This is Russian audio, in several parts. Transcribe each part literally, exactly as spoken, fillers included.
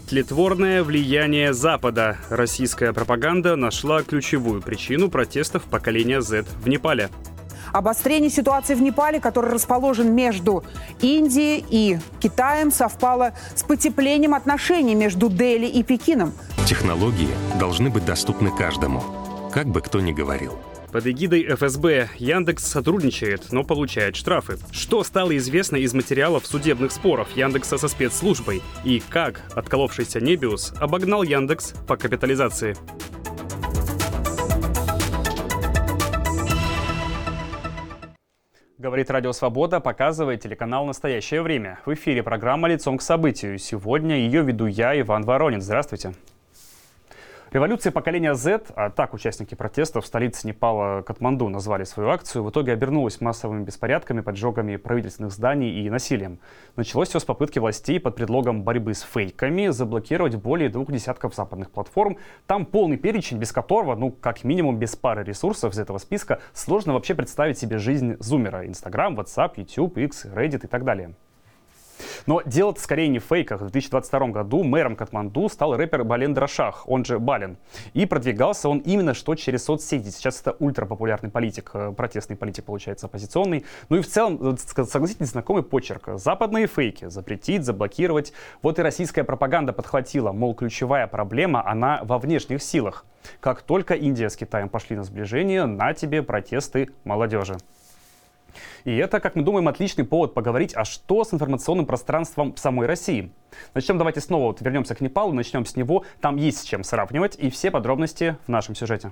Тлетворное влияние Запада. Российская пропаганда нашла ключевую причину протестов поколения Z в Непале. Обострение ситуации в Непале, который расположен между Индией и Китаем, совпало с потеплением отношений между Дели и Пекином. Технологии должны быть доступны каждому, как бы кто ни говорил. Под эгидой эф эс бэ Яндекс сотрудничает, но получает штрафы. Что стало известно из материалов судебных споров Яндекса со спецслужбой? И как отколовшийся Небиус обогнал Яндекс по капитализации? Говорит Радио Свобода, показывает телеканал «Настоящее время». В эфире программа «Лицом к событию». Сегодня ее веду я, Иван Воронин. Здравствуйте. Революция поколения Z, а так участники протестов в столице Непала Катманду назвали свою акцию, в итоге обернулась массовыми беспорядками, поджогами правительственных зданий и насилием. Началось все с попытки властей под предлогом борьбы с фейками заблокировать более двух десятков западных платформ. Там полный перечень, без которого, ну, как минимум без пары ресурсов из этого списка, сложно вообще представить себе жизнь зумера. Инстаграм, WhatsApp, YouTube, X, Reddit и так далее. Но дело-то скорее не в фейках. В две тысячи двадцать втором году мэром Катманду стал рэпер Балендра Шах, он же Бален. И продвигался он именно что через соцсети. Сейчас это ультрапопулярный политик, протестный политик, получается, оппозиционный. Ну и в целом, согласитесь, знакомый почерк. Западные фейки запретить, заблокировать. Вот и российская пропаганда подхватила, мол, ключевая проблема, она во внешних силах. Как только Индия с Китаем пошли на сближение, на тебе протесты молодежи. И это, как мы думаем, отличный повод поговорить, а что с информационным пространством в самой России. Начнем, давайте снова вот вернемся к Непалу, начнем с него. Там есть с чем сравнивать, и все подробности в нашем сюжете.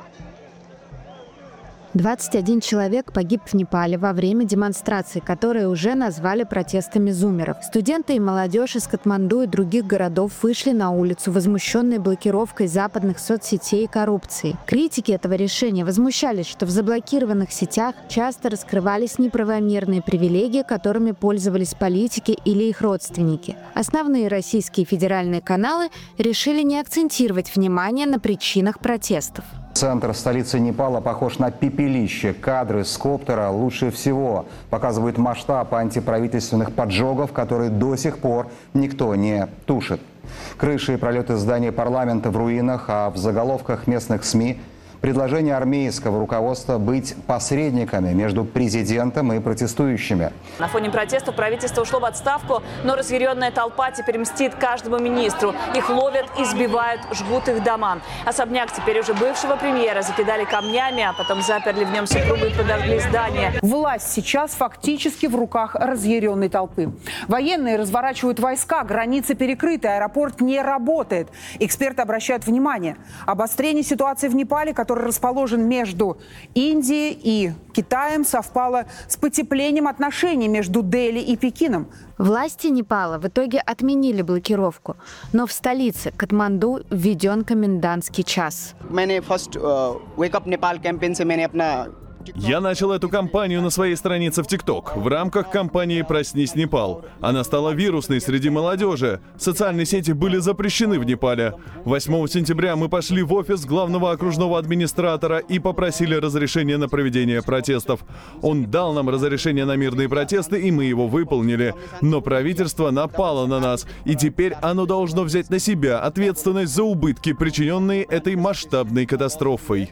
двадцать один человек погиб в Непале во время демонстраций, которые уже назвали протестами зумеров. Студенты и молодежь из Катманду и других городов вышли на улицу, возмущенные блокировкой западных соцсетей и коррупцией. Критики этого решения возмущались, что в заблокированных сетях часто раскрывались неправомерные привилегии, которыми пользовались политики или их родственники. Основные российские федеральные каналы решили не акцентировать внимание на причинах протестов. Центр столицы Непала похож на пепелище. Кадры с коптера лучше всего показывают масштаб антиправительственных поджогов, которые до сих пор никто не тушит. Крыши и пролеты здания парламента в руинах, а в заголовках местных СМИ предложение армейского руководства быть посредниками между президентом и протестующими. На фоне протестов правительство ушло в отставку, но разъяренная толпа теперь мстит каждому министру. Их ловят, избивают, жгут их дома. Особняк теперь уже бывшего премьера закидали камнями, а потом заперли в нем супругу и подожгли здание. Власть сейчас фактически в руках разъяренной толпы. Военные разворачивают войска, границы перекрыты, аэропорт не работает. Эксперты обращают внимание. Обострение ситуации в Непале, который расположен между Индией и Китаем, совпало с потеплением отношений между Дели и Пекином. Власти Непала в итоге отменили блокировку, но в столице Катманду введен комендантский час. Я начал эту кампанию на своей странице в ТикТок в рамках кампании «Проснись, Непал». Она стала вирусной среди молодежи. Социальные сети были запрещены в Непале. восьмого сентября мы пошли в офис главного окружного администратора и попросили разрешения на проведение протестов. Он дал нам разрешение на мирные протесты, и мы его выполнили. Но правительство напало на нас, и теперь оно должно взять на себя ответственность за убытки, причиненные этой масштабной катастрофой.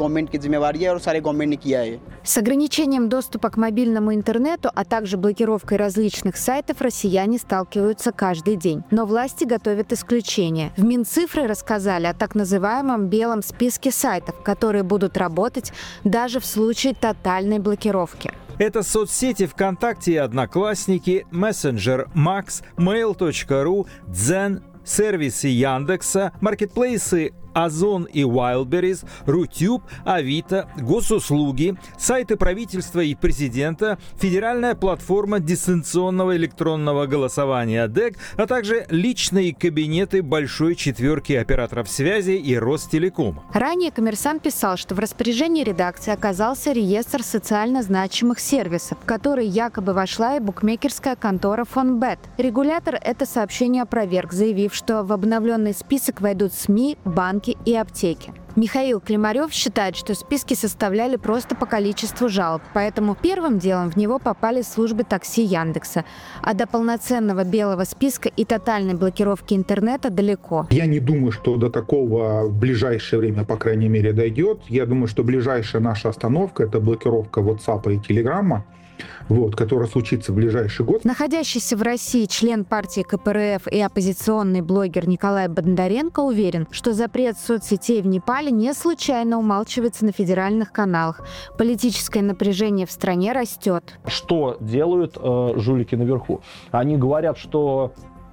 С ограничением доступа к мобильному интернету, а также блокировкой различных сайтов россияне сталкиваются каждый день. Но власти готовят исключения. В Минцифры рассказали о так называемом белом списке сайтов, которые будут работать даже в случае тотальной блокировки. Это соцсети ВКонтакте и Одноклассники, мессенджер Макс, мейл точка ру, Дзен, сервисы Яндекса, маркетплейсы Озон и Wildberries, Рутюб, Авито, госуслуги, сайты правительства и президента, федеральная платформа дистанционного электронного голосования ДЭК, а также личные кабинеты большой четверки операторов связи и Ростелеком. Ранее «Коммерсант» писал, что в распоряжении редакции оказался реестр социально значимых сервисов, в который якобы вошла и букмекерская контора Фонбет. Регулятор это сообщение опроверг, заявив, что в обновленный список войдут СМИ, банки банки и аптеки. Михаил Климарев считает, что списки составляли просто по количеству жалоб, поэтому первым делом в него попали службы такси Яндекса. А до полноценного белого списка и тотальной блокировки интернета далеко. Я не думаю, что до такого в ближайшее время, по крайней мере, дойдет. Я думаю, что ближайшая наша остановка – это блокировка WhatsApp и Telegram, вот, которая случится в ближайший год. Находящийся в России член партии ка пэ эр эф и оппозиционный блогер Николай Бондаренко уверен, что запрет соцсетей в Непале не случайно умалчивается на федеральных каналах. Политическое напряжение в стране растет. Что делают э, жулики наверху? Они говорят, что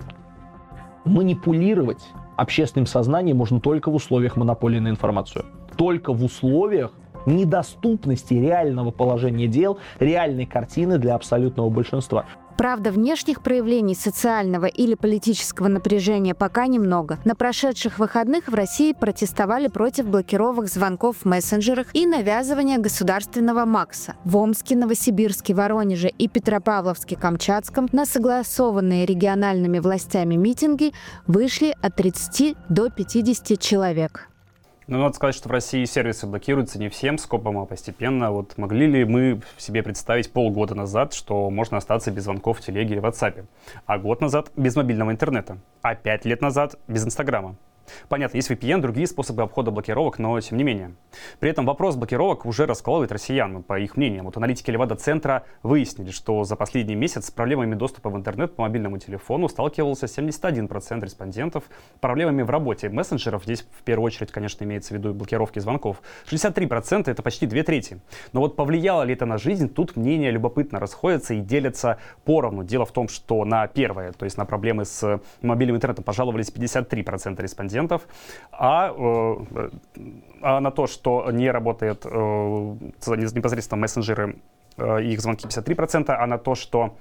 манипулировать общественным сознанием можно только в условиях монополии на информацию. Только в условиях недоступности реального положения дел, реальной картины для абсолютного большинства. Правда, внешних проявлений социального или политического напряжения пока немного. На прошедших выходных в России протестовали против блокировок звонков в мессенджерах и навязывания государственного МАКСа. В Омске, Новосибирске, Воронеже и Петропавловске-Камчатском на согласованные региональными властями митинги вышли от тридцати до пятидесяти человек. Ну, надо сказать, что в России сервисы блокируются не всем скопом, а постепенно. Вот могли ли мы себе представить полгода назад, что можно остаться без звонков в телеге или в WhatsApp, а год назад без мобильного интернета, а пять лет назад без Инстаграма? Понятно, есть ви пи эн, другие способы обхода блокировок, но тем не менее. При этом вопрос блокировок уже раскалывает россиян, по их мнению. Вот аналитики Левада-центра выяснили, что за последний месяц с проблемами доступа в интернет по мобильному телефону сталкивался семьдесят один процент респондентов, проблемами в работе мессенджеров, здесь в первую очередь, конечно, имеется в виду и блокировки звонков, шестьдесят три процента, это почти две трети. Но вот повлияло ли это на жизнь, тут мнения любопытно расходятся и делятся поровну. Дело в том, что на первое, то есть на проблемы с мобильным интернетом пожаловались пятьдесят три процента респондентов, А, э, а на то, что не работает э, непосредственно мессенджеры э, и их звонки, пятьдесят три процента, а на то, что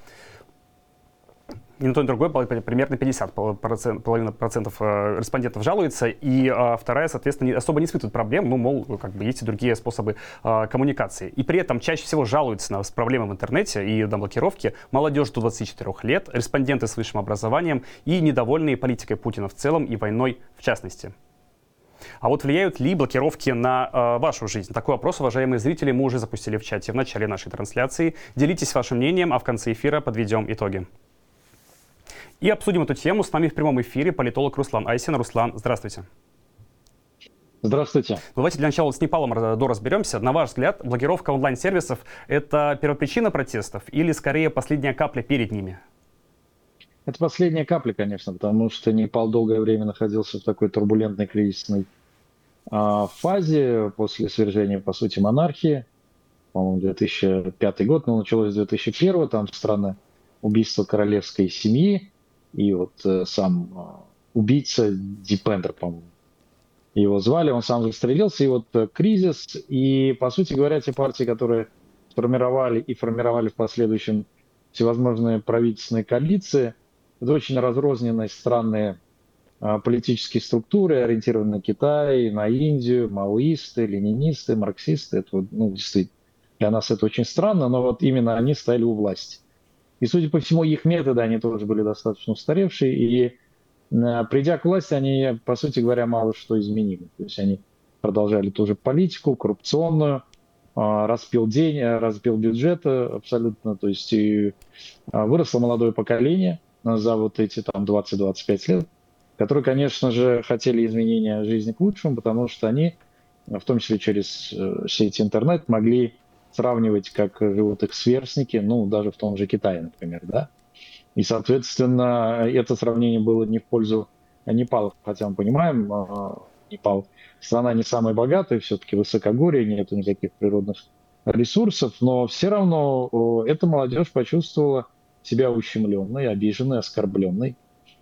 и на то, и на другое примерно пятьдесят процентов респондентов жалуются, и а, вторая, соответственно, не, особо не испытывает проблем, ну, мол, как бы есть и другие способы а, коммуникации. И при этом чаще всего жалуются на проблемы в интернете и на блокировки молодежь до двадцати четырёх лет, респонденты с высшим образованием и недовольные политикой Путина в целом и войной в частности. А вот влияют ли блокировки на э, вашу жизнь? Такой вопрос, уважаемые зрители, мы уже запустили в чате в начале нашей трансляции. Делитесь вашим мнением, а в конце эфира подведем итоги. И обсудим эту тему. С нами в прямом эфире политолог Руслан Айсин. Руслан, здравствуйте. Здравствуйте. Давайте для начала с Непалом доразберемся. На ваш взгляд, блокировка онлайн-сервисов – это первопричина протестов или скорее последняя капля перед ними? Это последняя капля, конечно, потому что Непал долгое время находился в такой турбулентной кризисной а, фазе после свержения, по сути, монархии. По-моему, две тысячи пятый год, но началось с две тысячи первого, там страна убийства королевской семьи. И вот э, сам э, убийца Дипендер, по-моему, его звали, он сам застрелился, и вот э, кризис, и, по сути говоря, те партии, которые сформировали и формировали в последующем всевозможные правительственные коалиции, это очень разрозненные странные э, политические структуры, ориентированные на Китай, на Индию, маоисты, ленинисты, марксисты, это вот, ну, действительно, для нас это очень странно, но вот именно они стояли у власти. И, судя по всему, их методы, они тоже были достаточно устаревшие, и э, придя к власти, они, по сути говоря, мало что изменили. То есть они продолжали ту же политику, коррупционную, э, распил день, распил бюджет абсолютно, то есть и, э, выросло молодое поколение за вот эти там двадцать-двадцать пять лет, которые, конечно же, хотели изменения жизни к лучшему, потому что они, в том числе через э, сеть интернет, могли сравнивать, как живут их сверстники, ну, даже в том же Китае, например, да. И, соответственно, это сравнение было не в пользу Непала, хотя мы понимаем, Непал страна не самая богатая, все-таки высокогорье, нет никаких природных ресурсов, но все равно эта молодежь почувствовала себя ущемленной, обиженной, оскорбленной.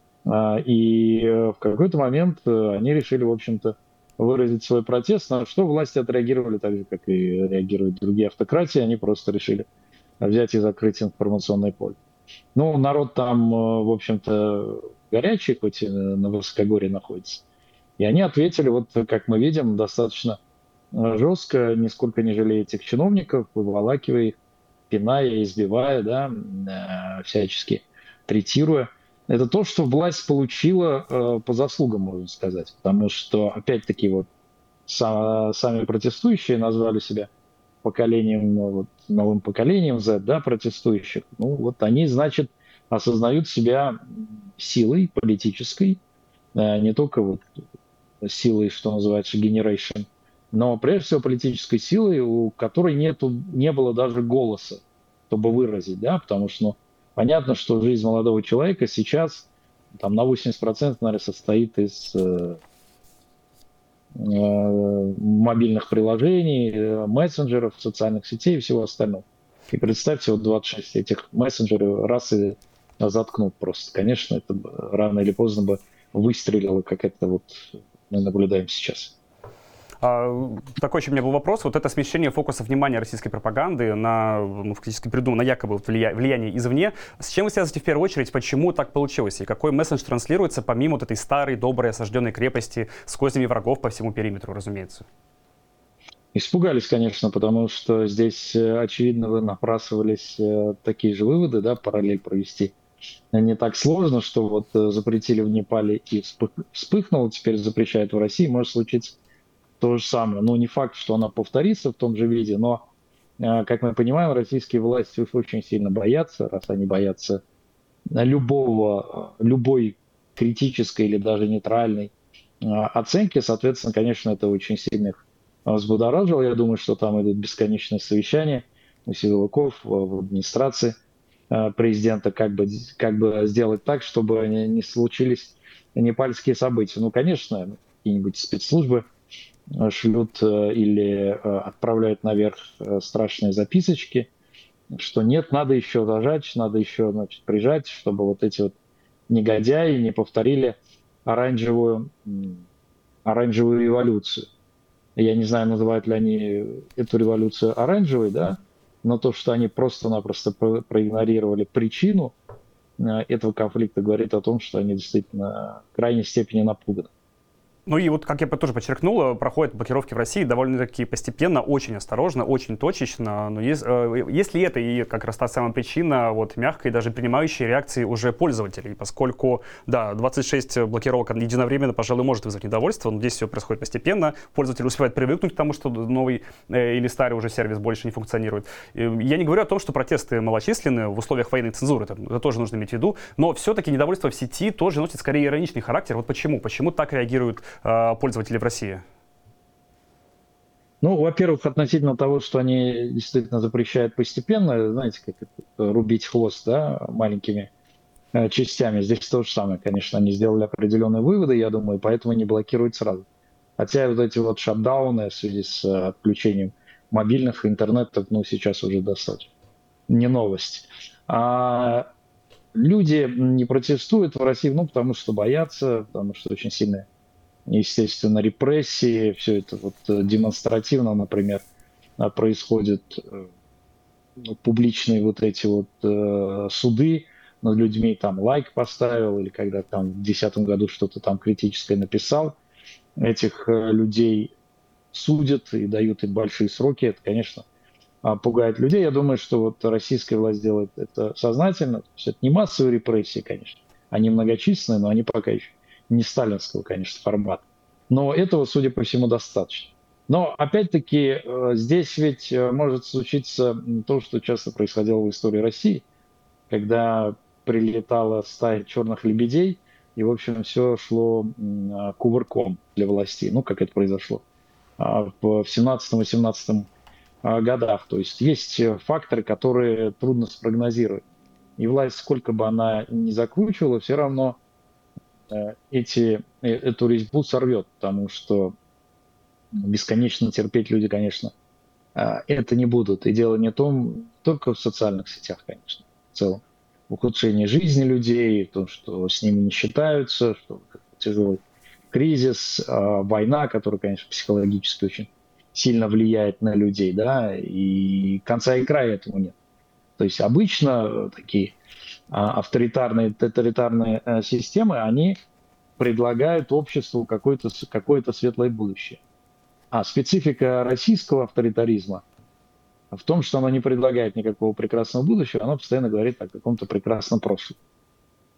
И в какой-то момент они решили, в общем-то, выразить свой протест, на что власти отреагировали так же, как и реагируют другие автократии. Они просто решили взять и закрыть информационное поле. Ну, народ там, в общем-то, горячий, хоть и на высокогорье находится. И они ответили, вот как мы видим, достаточно жестко, нисколько не жалея этих чиновников, выволакивая их, пиная, избивая, да, всячески третируя. это то, что власть получила э, по заслугам, можно сказать. Потому что, опять-таки, вот са- сами протестующие назвали себя поколением, вот, новым поколением Z, да, протестующих. Ну, вот они, значит, осознают себя силой политической, э, не только вот силой, что называется, generation, но прежде всего политической силой, у которой нету, не было даже голоса, чтобы выразить, да, потому что, ну, понятно, что жизнь молодого человека сейчас там на восемьдесят процентов, наверное, состоит из э, э, мобильных приложений, э, мессенджеров, социальных сетей и всего остального. И представьте, вот двадцать шесть этих мессенджеров раз и заткнут просто. Конечно, это рано или поздно бы выстрелило, как это вот мы наблюдаем сейчас. А, такой еще у меня был вопрос. Вот это смещение фокуса внимания российской пропаганды на, ну, фактически придумано, на якобы влия- влияние извне. С чем вы связываете в первую очередь? Почему так получилось? И какой месседж транслируется помимо вот этой старой, доброй, осажденной крепости с кознями врагов по всему периметру, разумеется? Испугались, конечно, потому что здесь, очевидно, вы напрасывались такие же выводы, да, параллель провести. Не так сложно, что вот запретили в Непале и вспых- вспыхнуло, теперь запрещают в России, может случиться то же самое. Ну, не факт, что она повторится в том же виде, но, как мы понимаем, российские власти уж очень сильно боятся, раз они боятся любого, любой критической или даже нейтральной оценки, соответственно, конечно, это очень сильно их взбудоражило. Я думаю, что там идут бесконечные совещания у силовиков, в администрации президента, как бы, как бы сделать так, чтобы не, не случились непальские события. Ну, конечно, какие-нибудь спецслужбы шлют или отправляют наверх страшные записочки, что нет, надо еще зажать, надо еще, значит, прижать, чтобы вот эти вот негодяи не повторили оранжевую, оранжевую революцию. Я не знаю, называют ли они эту революцию оранжевой, да, но то, что они просто-напросто про- проигнорировали причину этого конфликта, говорит о том, что они действительно в крайней степени напуганы. Ну и вот, как я тоже подчеркнул, проходят блокировки в России довольно-таки постепенно, очень осторожно, очень точечно. Но есть, э, есть ли это и как раз та самая причина вот, мягкой, даже принимающей реакции уже пользователей? Поскольку, да, двадцать шесть блокировок единовременно, пожалуй, может вызвать недовольство, но здесь все происходит постепенно. Пользователь успевает привыкнуть к тому, что новый э, или старый уже сервис больше не функционирует. Я не говорю о том, что протесты малочисленны в условиях военной цензуры, это, это тоже нужно иметь в виду, но все-таки недовольство в сети тоже носит скорее ироничный характер. Вот почему? Почему так реагируют пользователи в России? Ну, во-первых, относительно того, что они действительно запрещают постепенно, знаете, как это, рубить хвост, да, маленькими э, частями. Здесь то же самое, конечно, они сделали определенные выводы, я думаю, поэтому не блокируют сразу. Хотя вот эти вот шатдауны в связи с э, отключением мобильных интернетов, ну, сейчас уже достаточно. Не новость. А люди не протестуют в России, ну, потому что боятся, потому что очень сильные, естественно, репрессии, все это вот демонстративно, например, происходят ну, публичные вот эти вот э, суды над людьми, там лайк поставил или когда там в две тысячи десятом году что-то там критическое написал, этих э, людей судят и дают им большие сроки, это, конечно, пугает людей. Я думаю, что вот российская власть делает это сознательно, то есть это не массовые репрессии, конечно, они многочисленные, но они пока еще не сталинского, конечно, формата. Но этого, судя по всему, достаточно. Но, опять-таки, здесь ведь может случиться то, что часто происходило в истории России, когда прилетала стая черных лебедей, и, в общем, все шло кувырком для властей. Ну, как это произошло в семнадцатом-восемнадцатом годах. То есть есть факторы, которые трудно спрогнозировать. И власть, сколько бы она ни закручивала, все равно эти, эту резьбу сорвет, потому что бесконечно терпеть люди, конечно, это не будут. И дело не том, только в социальных сетях, конечно, в целом. Ухудшение жизни людей, то, что с ними не считаются, что тяжелый кризис, война, которая, конечно, психологически очень сильно влияет на людей, да, и конца и края этому нет. То есть обычно такие авторитарные, тоталитарные системы, они предлагают обществу какое-то, какое-то светлое будущее. А специфика российского авторитаризма в том, что оно не предлагает никакого прекрасного будущего, оно постоянно говорит о каком-то прекрасном прошлом.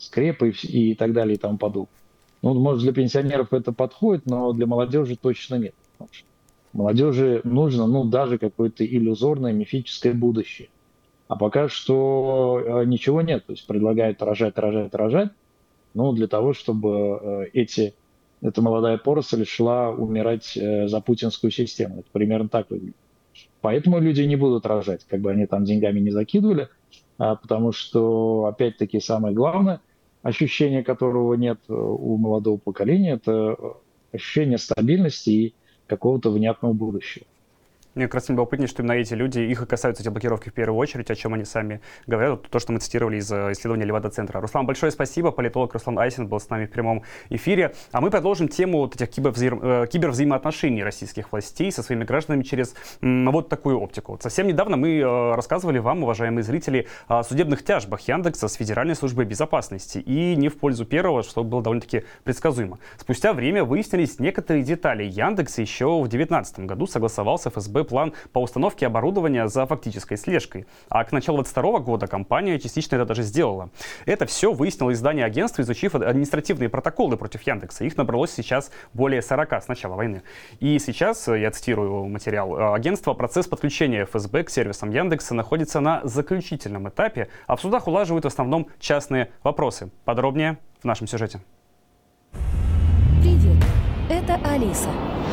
скрепы и, и так далее и тому подобное. Ну, может, для пенсионеров это подходит, но для молодежи точно нет. Потому что молодежи нужно, ну, даже какое-то иллюзорное, мифическое будущее. А пока что ничего нет. То есть предлагают рожать, рожать, рожать. Ну, для того, чтобы эти, эта молодая поросль шла умирать за путинскую систему. Это примерно так выглядит. Поэтому люди не будут рожать, как бы они там деньгами не закидывали. Потому что, опять-таки, самое главное, ощущение которого нет у молодого поколения, это ощущение стабильности и какого-то внятного будущего. Мне как раз любопытнее, что именно эти люди, их и касаются эти блокировки в первую очередь, о чем они сами говорят, то, что мы цитировали из исследования Левада-центра. Руслан, большое спасибо. Политолог Руслан Айсин был с нами в прямом эфире. А мы продолжим тему вот этих кибервзаим... кибервзаимоотношений российских властей со своими гражданами через м, вот такую оптику. Вот совсем недавно мы э, рассказывали вам, уважаемые зрители, о судебных тяжбах Яндекса с Федеральной службой безопасности. И не в пользу первого, что было довольно-таки предсказуемо. Спустя время выяснились некоторые детали. Яндекс еще в две тысячи девятнадцатом году согласовал с эф эс бэ план по установке оборудования за фактической слежкой. А к началу две тысячи двадцать второго года компания частично это даже сделала. Это все выяснило издание агентства, изучив административные протоколы против Яндекса. Их набралось сейчас более сорока с начала войны. И сейчас, я цитирую материал агентства, процесс подключения эф эс бэ к сервисам Яндекса находится на заключительном этапе, а в судах улаживают в основном частные вопросы. Подробнее в нашем сюжете. Привет, это Алиса.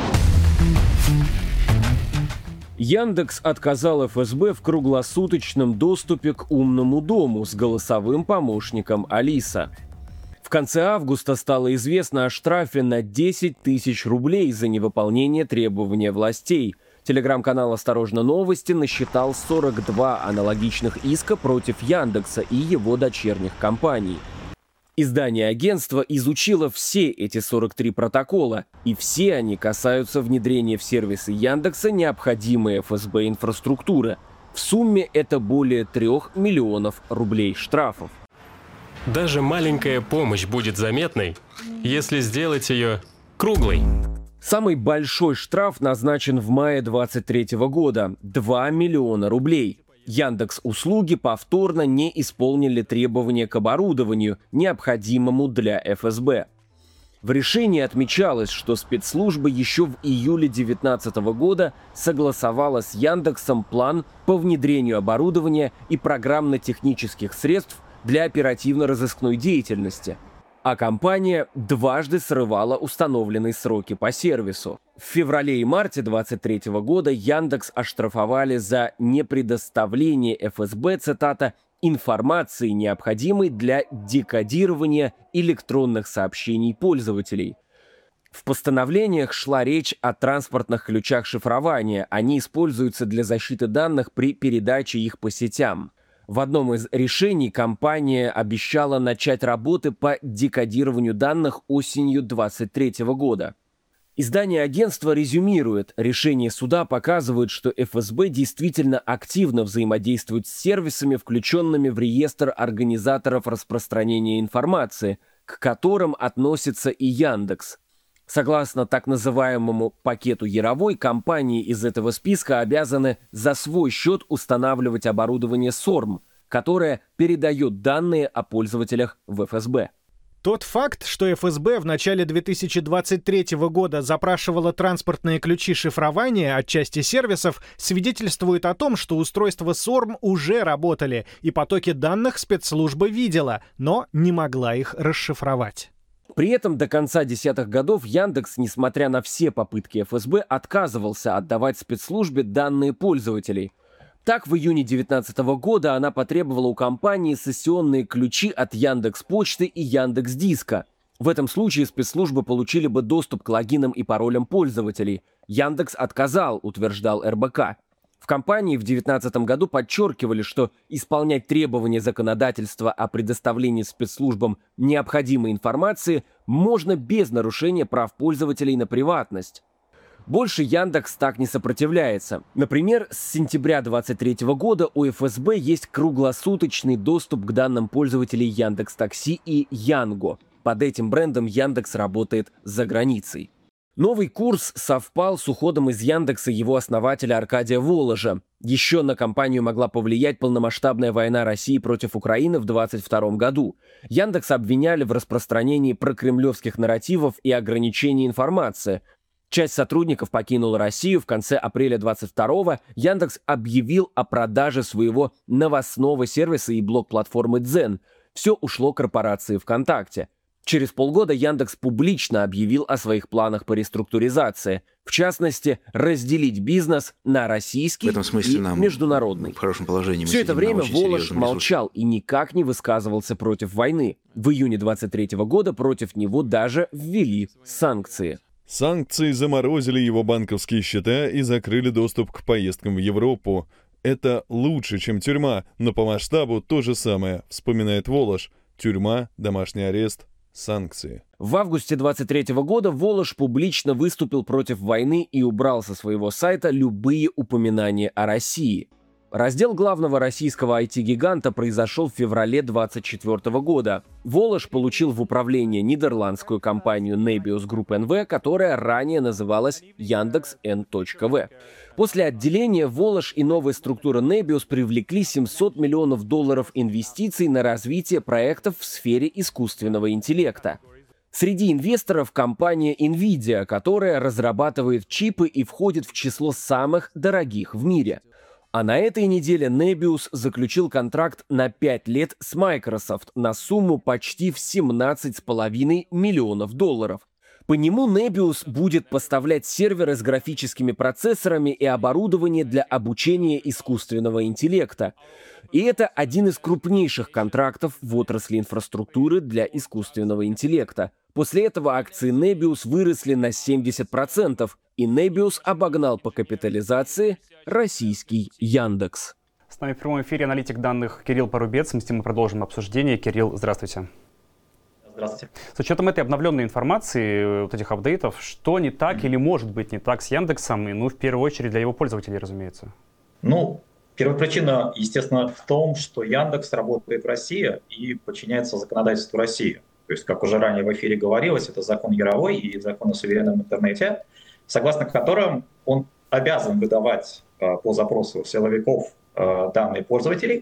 Яндекс отказал эф эс бэ в круглосуточном доступе к умному дому с голосовым помощником Алиса. В конце августа стало известно о штрафе на десять тысяч рублей за невыполнение требования властей. Телеграм-канал «Осторожно, новости» насчитал сорок два аналогичных иска против Яндекса и его дочерних компаний. Издание агентства изучило все эти сорок три протокола, и все они касаются внедрения в сервисы Яндекса необходимой эф эс бэ инфраструктуры. В сумме это более трех миллионов рублей штрафов. Даже маленькая помощь будет заметной, если сделать ее круглой. Самый большой штраф назначен в мае двадцать третьего года – два миллиона рублей. Яндекс.Услуги повторно не исполнили требования к оборудованию, необходимому для эф эс бэ. В решении отмечалось, что спецслужба еще в июле две тысячи девятнадцатого года согласовала с Яндексом план по внедрению оборудования и программно-технических средств для оперативно-розыскной деятельности, а компания дважды срывала установленные сроки по сервису. В феврале и марте две тысячи двадцать третьего года Яндекс оштрафовали за непредоставление эф эс бэ, цитата, «информации, необходимой для декодирования электронных сообщений пользователей». В постановлениях шла речь о транспортных ключах шифрования. Они используются для защиты данных при передаче их по сетям. В одном из решений компания обещала начать работы по декодированию данных осенью две тысячи двадцать третьего года. Издание агентства резюмирует, решение суда показывает, что эф эс бэ действительно активно взаимодействует с сервисами, включенными в реестр организаторов распространения информации, к которым относится и Яндекс. Согласно так называемому пакету Яровой, компании из этого списка обязаны за свой счет устанавливать оборудование СОРМ, которое передает данные о пользователях в эф эс бэ. Тот факт, что эф эс бэ в начале две тысячи двадцать третьего года запрашивала транспортные ключи шифрования от части сервисов, свидетельствует о том, что устройства СОРМ уже работали, и потоки данных спецслужба видела, но не могла их расшифровать. При этом до конца десятых годов Яндекс, несмотря на все попытки эф эс бэ, отказывался отдавать спецслужбе данные пользователей. Так, в июне две тысячи девятнадцатого года она потребовала у компании сессионные ключи от Яндекс.Почты и Яндекс.Диска. В этом случае спецслужбы получили бы доступ к логинам и паролям пользователей. Яндекс отказал, утверждал эр бэ ка. В компании в две тысячи девятнадцатом году подчеркивали, что исполнять требования законодательства о предоставлении спецслужбам необходимой информации можно без нарушения прав пользователей на приватность. Больше Яндекс так не сопротивляется. Например, с сентября две тысячи двадцать третьего года у эф эс бэ есть круглосуточный доступ к данным пользователей Яндекс.Такси и Янго. Под этим брендом Яндекс работает за границей. Новый курс совпал с уходом из Яндекса его основателя Аркадия Воложа. Еще на компанию могла повлиять полномасштабная война России против Украины в двадцать втором году. Яндекс обвиняли в распространении прокремлевских нарративов и ограничении информации. Часть сотрудников покинула Россию. В конце апреля двадцать второго Яндекс объявил о продаже своего новостного сервиса и блог-платформы Дзен. Все ушло корпорации ВКонтакте. Через полгода Яндекс публично объявил о своих планах по реструктуризации. В частности, разделить бизнес на российский в этом смысле и нам международный. В хорошем положении. Все это время Волож молчал и никак не высказывался против войны. В июне двадцать третьего года против него даже ввели санкции. Санкции заморозили его банковские счета и закрыли доступ к поездкам в Европу. Это лучше, чем тюрьма, но по масштабу то же самое, вспоминает Волож. Тюрьма, домашний арест, санкции. В августе двадцать третьего года Волож публично выступил против войны и убрал со своего сайта любые упоминания о России. Раздел главного российского ай ти-гиганта произошел в феврале двадцать четвёртого года. Волож получил в управление нидерландскую компанию Nebius Group эн ви, которая ранее называлась Яндекс.Н.В. После отделения Волож и новая структура Nebius привлекли семьсот миллионов долларов инвестиций на развитие проектов в сфере искусственного интеллекта. Среди инвесторов компания NVIDIA, которая разрабатывает чипы и входит в число самых дорогих в мире. А на этой неделе Nebius заключил контракт на пять лет с Microsoft на сумму почти в семнадцать с половиной миллионов долларов. По нему Nebius будет поставлять серверы с графическими процессорами и оборудование для обучения искусственного интеллекта. И это один из крупнейших контрактов в отрасли инфраструктуры для искусственного интеллекта. После этого акции Nebius выросли на семьдесят процентов, и Nebius обогнал по капитализации российский Яндекс. С нами в прямом эфире аналитик данных Кирилл Порубец. Мы с ним мы продолжим обсуждение. Кирилл, здравствуйте. Здравствуйте. С учетом этой обновленной информации, вот этих апдейтов, что не так или может быть не так с Яндексом, и, ну, в первую очередь для его пользователей, разумеется? Ну, первая причина, естественно, в том, что Яндекс работает в России и подчиняется законодательству России. То есть, как уже ранее в эфире говорилось, это закон Яровой и закон о суверенном интернете, согласно которым он обязан выдавать э, по запросу силовиков э, данные пользователей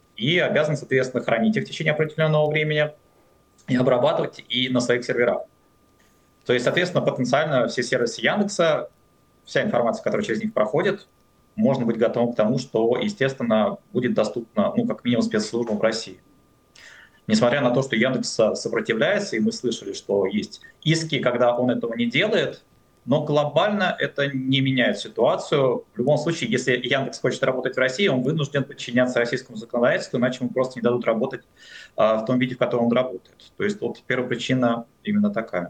и обязан, соответственно, хранить их в течение определенного времени и обрабатывать и на своих серверах. То есть, соответственно, потенциально все сервисы Яндекса, вся информация, которая через них проходит, можно быть готовым к тому, что, естественно, будет доступна, ну, как минимум, спецслужбам в России. Несмотря на то, что Яндекс сопротивляется, и мы слышали, что есть иски, когда он этого не делает, но глобально это не меняет ситуацию. В любом случае, если Яндекс хочет работать в России, он вынужден подчиняться российскому законодательству, иначе ему просто не дадут работать а, в том виде, в котором он работает. То есть вот первая причина именно такая.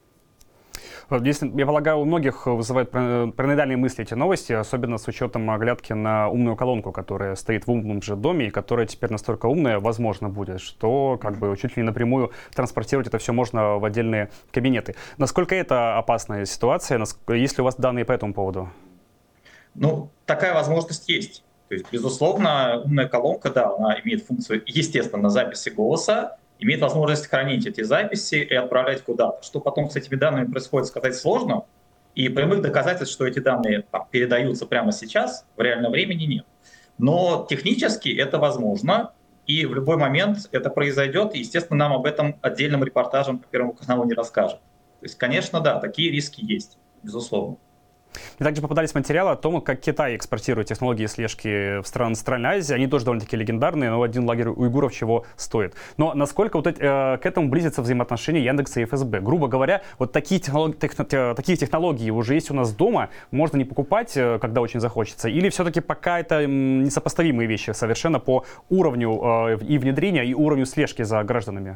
Здесь, я полагаю, у многих вызывают параноидальные мысли эти новости, особенно с учетом оглядки на умную колонку, которая стоит в умном же доме и которая теперь настолько умная, возможно, будет, что как бы чуть ли не напрямую транспортировать это все можно в отдельные кабинеты. Насколько это опасная ситуация? Есть ли у вас данные по этому поводу? Ну, такая возможность есть. То есть, безусловно, умная колонка, да, она имеет функцию, естественно, записи голоса, имеет возможность хранить эти записи и отправлять куда-то. Что потом с этими данными происходит, сказать сложно. И прямых доказательств, что эти данные там передаются прямо сейчас, в реальном времени нет. Но технически это возможно, и в любой момент это произойдет. И, естественно, нам об этом отдельным репортажем по Первому каналу не расскажут. То есть, конечно, да, такие риски есть, безусловно. И также попадались материалы о том, как Китай экспортирует технологии слежки в страны Центральной Азии. Они тоже довольно-таки легендарные, но один лагерь уйгуров чего стоит. Но насколько вот эти, э, к этому близятся взаимоотношения Яндекса и эф эс бэ? Грубо говоря, вот такие технологии, тех, такие технологии уже есть у нас дома, можно не покупать, э, когда очень захочется, или все-таки пока это м, несопоставимые вещи совершенно по уровню э, и внедрения, и уровню слежки за гражданами?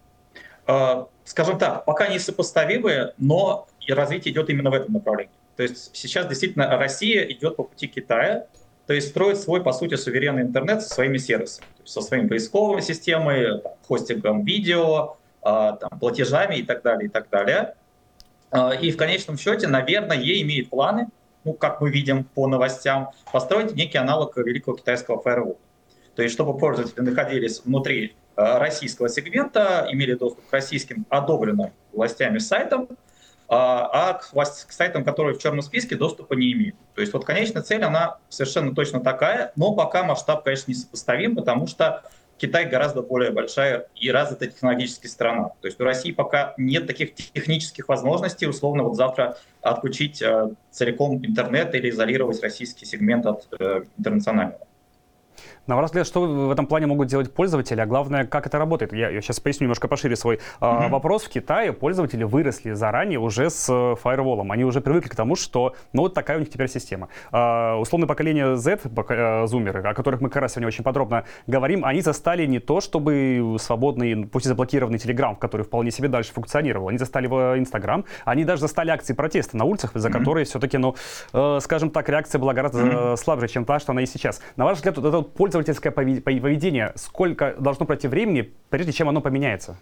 Скажем так, пока несопоставимые, но и развитие идет именно в этом направлении. То есть сейчас действительно Россия идет по пути Китая, то есть строит свой, по сути, суверенный интернет со своими сервисами, то есть со своими поисковыми системами, там, хостингом видео, там, платежами и так далее, и так далее. И в конечном счете, наверное, ей имеет планы, ну, как мы видим по новостям, построить некий аналог великого китайского фаервола. То есть чтобы пользователи находились внутри российского сегмента, имели доступ к российским одобренным властями сайтам, а к, к сайтам, которые в черном списке, доступа не имеют. То есть вот конечная цель, она совершенно точно такая, но пока масштаб, конечно, несопоставим, потому что Китай гораздо более большая и развитая технологически страна. То есть у России пока нет таких технических возможностей, условно, вот завтра отключить э, целиком интернет или изолировать российский сегмент от э, интернационального. На ваш взгляд, что в этом плане могут делать пользователи, а главное, как это работает? Я, я сейчас поясню немножко пошире свой mm-hmm. э, вопрос. В Китае пользователи выросли заранее уже с э, фаерволом. Они уже привыкли к тому, что ну вот такая у них теперь система. Э, условное поколение Z, пока, э, зумеры, о которых мы как раз сегодня очень подробно говорим, они застали не то, чтобы свободный, пусть и заблокированный Telegram, который вполне себе дальше функционировал. Они застали в Instagram, они даже застали акции протеста на улицах, за mm-hmm. которые все-таки, ну, э, скажем так, реакция была гораздо mm-hmm. слабже, чем та, что она и сейчас. На ваш взгляд, вот это вот пользовательское поведение, сколько должно пройти времени, прежде чем оно поменяется?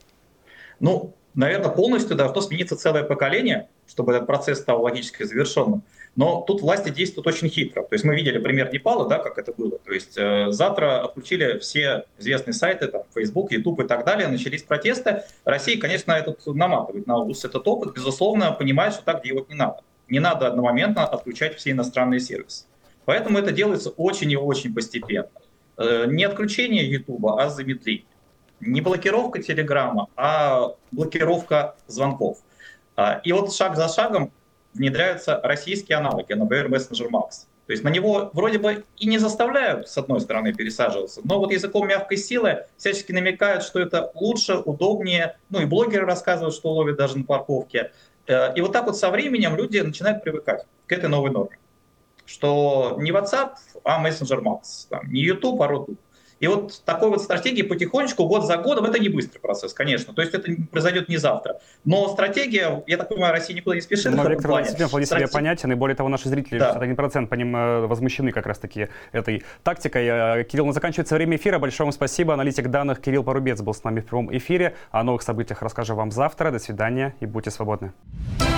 Ну, наверное, полностью должно смениться целое поколение, чтобы этот процесс стал логически завершенным. Но тут власти действуют очень хитро. То есть мы видели пример Непала, да, как это было. То есть э, завтра отключили все известные сайты, там, Facebook, YouTube и так далее, начались протесты. Россия, конечно, этот наматывает на ус этот опыт, безусловно, понимает, что так делать не надо. Не надо одномоментно отключать все иностранные сервисы. Поэтому это делается очень и очень постепенно. Не отключение Ютуба, а замедление. Не блокировка Телеграма, а блокировка звонков. И вот шаг за шагом внедряются российские аналоги, например, мессенджер Макс. То есть на него вроде бы и не заставляют, с одной стороны, пересаживаться, но вот языком мягкой силы всячески намекают, что это лучше, удобнее. Ну и блогеры рассказывают, что ловят даже на парковке. И вот так вот со временем люди начинают привыкать к этой новой норме. Что не WhatsApp, а мессенджер Макс, там, не YouTube, а Рутуб. И вот такой вот стратегии потихонечку, год за годом, это не быстрый процесс, конечно, то есть это произойдет не завтра. Но стратегия, я так понимаю, Россия никуда не спешит. Но вектор действительно вполне себе понятен, и более того, наши зрители, да. шестьдесят один процент по ним возмущены как раз-таки этой тактикой. Кирилл, ну, заканчивается время эфира, большое вам спасибо. Аналитик данных Кирилл Порубец был с нами в прямом эфире. О новых событиях расскажу вам завтра. До свидания и будьте свободны.